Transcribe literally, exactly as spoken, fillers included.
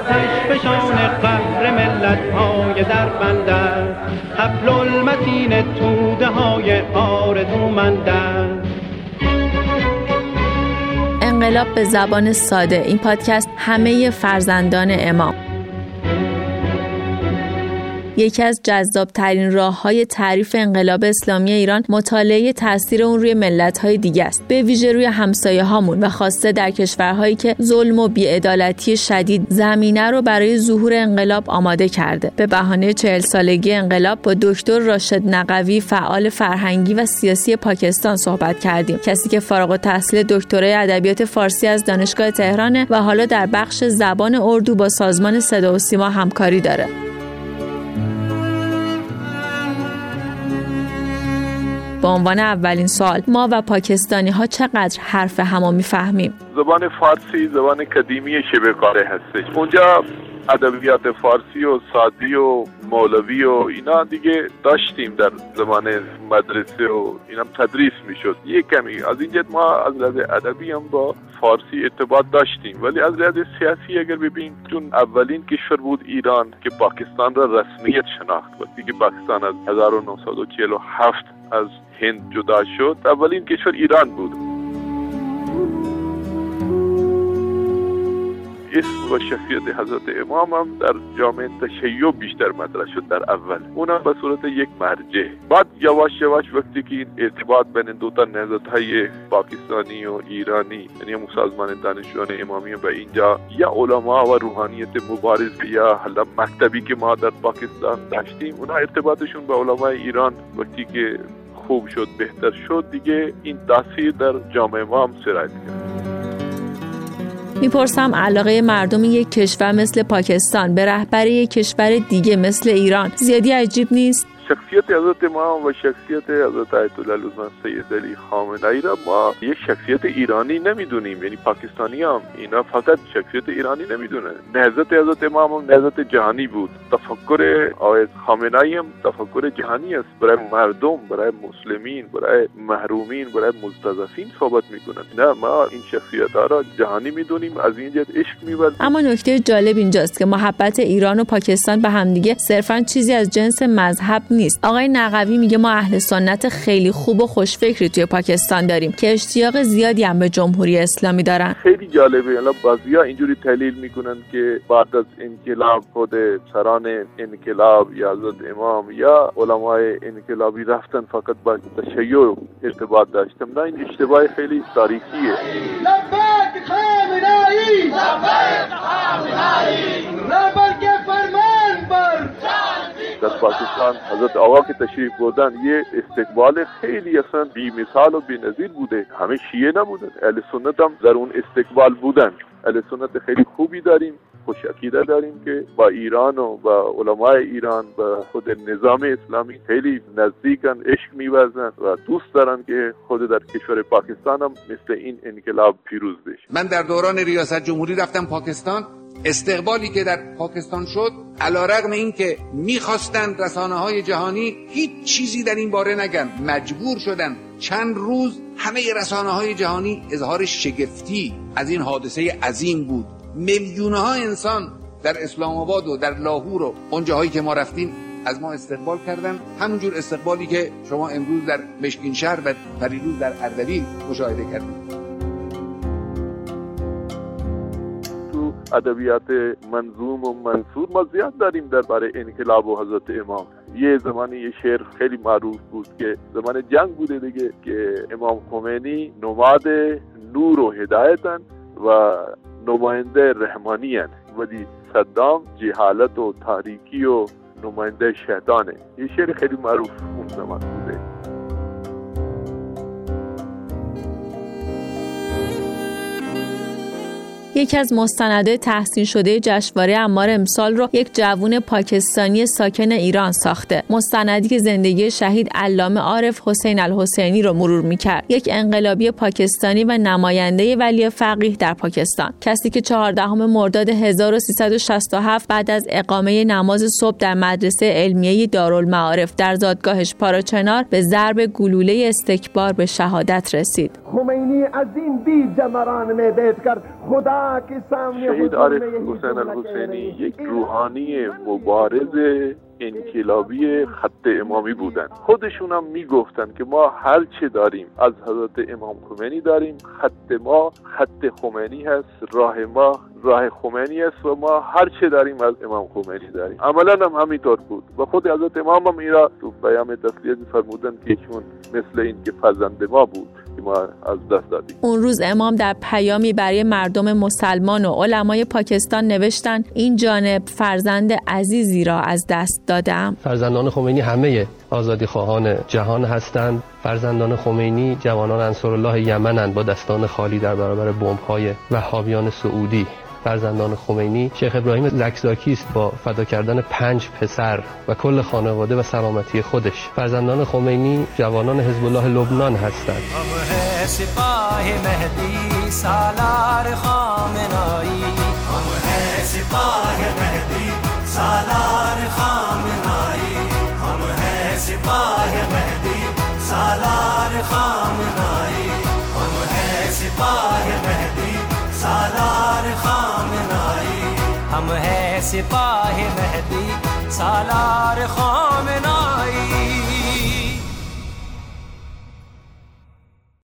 آتش فشان قهر ملت های در بند است، حبل المتین توده های آرزومند است. انقلاب به زبان ساده، این پادکست همه فرزندان امام. یکی از جذاب‌ترین راه‌های تعریف انقلاب اسلامی ایران مطالعه تأثیر اون روی ملت‌های دیگه است، به ویژه روی همسایه‌هامون و خاصه در کشورهایی که ظلم و بی‌عدالتی شدید زمینه رو برای ظهور انقلاب آماده کرده. به بهانه چهل سالگی انقلاب با دکتر راشد نقوی، فعال فرهنگی و سیاسی پاکستان صحبت کردیم، کسی که فارغ التحصیل دکترای ادبیات فارسی از دانشگاه تهران و حالا در بخش زبان اردو با سازمان صدا و سیما همکاری داره. به عنوان اولین سوال، ما و پاکستانی ها چقدر حرف همو میفهمیم؟ زبان فارسی زبان قدیمی شبه قاره هستش. اونجا ادبیات فارسی و سعدی و مولوی و اینا دیگه داشتیم در زمان مدرسه و اینا تدریس میشد. یک کمی از این جهت ما از لحاظ ادبی هم با فارسی ارتباط داشتیم، ولی از لحاظ سیاسی اگر ببینیم، چون اولین کشور بود ایران که پاکستان را رسمیت شناخت، وقتی که پاکستان از هزار و نهصد و چهل و هفت از هند جدا شد، اولین کشور ایران بود. اسم و شخصیت حضرت امام هم در جامعه تشیع بیشتر مطرح شد در اول، اونم به صورت یک مرجع. بعد یواش یواش وقتی که این ارتباط بین دو تا نهضت‌های پاکستانی و ایرانی، یعنی سازمان دانشجویان امامی به اینجا، یا علما و روحانیت مبارز یا حالا مکتبی که ما در پاکستان داشتیم، اونا ارتباطشون با علمای ایران وقتی که خوب شد، بهتر شد، دیگه این تاثیر در جامعه ما هم سرایت کرد. میپرسم علاقه مردم یک کشور مثل پاکستان به رهبری یک کشور دیگه مثل ایران زیادی عجیب نیست؟ شخصیت حضرت امام و شخصیت حضرت آیت الله العظمی سید علی خامنه‌ای را ما یک شخصیت ایرانی نمیدونیم، یعنی پاکستانی هم اینا فقط شخصیت ایرانی نمیدونن. نهضت حضرت امام هم نهضت جهانی بود. تفکر آیت خامنه‌ای هم تفکر جهانی است، برای مردم، برای مسلمین، برای محرومین، برای مستضعفین صحبت میکنن. نه، ما این شخصیت‌ها را جهانی میدونیم، از این جهت عشق می‌ورزیم. اما نکته جالب اینجاست که محبت ایران و پاکستان به همدیگه صرفاً چیزی از جنس مذهب نیست. آقای نقوی میگه ما اهل سنت خیلی خوب و خوشفکری توی پاکستان داریم که اشتیاق زیادی هم به جمهوری اسلامی دارن. خیلی جالبه. الان بعضیا اینجوری تحلیل میکنن که بعد از انقلاب خود سران انقلاب یا حضرت امام یا علمای انقلابی رفتن فقط با تشیع ارتباط داشتن. نه، این اشتباه خیلی تاریخیه. لبیک خامنه‌ای، لبیک خامنه‌ای، لبیک فرمان بر. در پاکستان حضرت آقا که تشریف بردن یه استقبال خیلی اصلا بی مثال و بی نظیر بوده. همه شیعه نبودن، اهل سنت هم در اون استقبال بودن. اهل سنت خیلی خوبی داریم، خوش عقیده داریم که با ایران و با علمای ایران و خود نظام اسلامی خیلی نزدیکن، عشق می‌ورزن و دوست دارن که خود در کشور پاکستان هم مثل این انقلاب پیروز بشه. من در دوران ریاست جمهوری رفتم پاکستان. استقبالی که در پاکستان شد، علیرغم این که میخواستند رسانه‌های جهانی هیچ چیزی در این باره نگن، مجبور شدن چند روز همه رسانه‌های جهانی اظهار شگفتی از این حادثه عظیم بود. میلیون‌ها انسان در اسلام آباد و در لاهور و اون جاهایی که ما رفتیم از ما استقبال کردن، همونجور استقبالی که شما امروز در مشکین شهر و پریروز در اردبیل مشاهده کردید. ادبیات منظوم و منثور ما زیاد داریم درباره انقلاب و حضرت امام. یه زمانی یه شعر خیلی معروف بود که زمان جنگ بوده دیگه، که امام خمینی نماد نور و هدایتن و نماینده رحمانیان، ولی صدام جهالت و تاریکی و نماینده شیطانه. یه شعر خیلی معروف اون زمان بوده. یکی از مستندهای تحسین شده جشنواره عمار امسال رو یک جوون پاکستانی ساکن ایران ساخته. مستندی که زندگی شهید علامه عارف حسین الحسینی رو مرور می‌کرد. یک انقلابی پاکستانی و نماینده ولی فقیه در پاکستان. کسی که چهاردهم مرداد هزار و سیصد و شصت و هفت بعد از اقامه نماز صبح در مدرسه علمیه دارالمعارف در زادگاهش پاراچنار به ضرب گلوله استکبار به شهادت رسید. خمینی از این بی جمران میں بیٹھ کر خدا شهید عارف حسین الحسینی یک روحانی مبارز انقلابی خط امامی بودن. خودشون هم میگفتن که ما هر چه داریم از حضرت امام خمینی داریم، خط ما خط خمینی هست، راه ما راه خمینی است و ما هر چه داریم از امام خمینی داریم. عملا هم همینطور بود و خود حضرت امام هم ایرا تو بیان تسلیت فرمودن که ایشون مثل این که فرزند ما بود که ما از دست دادیم. اون روز امام در پیامی برای مردم مسلمان و علمای پاکستان نوشتن این جانب فرزند عزیزی را از دست دادم. فرزندان خمینی همه آزادی خواهان جهان هستند. فرزندان خمینی جوانان انصارالله یمنند با دستان خالی در برابر بمب‌های وهابیان سعودی. فرزندان خمینی شیخ ابراهیم زکزاکی است با فدا کردن پنج پسر و کل خانواده و سلامتی خودش. فرزندان خمینی جوانان حزب الله لبنان هستند. سپاه مهدی سالار خامنه‌ای، هم ہے سپاه مهدی سالار خامنه‌ای، هم ہے سپاه مهدی سالار خامنه‌ای، هم ہے سپاه مهدی سالار خامنه‌ای، हम है सिपाही मेहदी सालार खामना।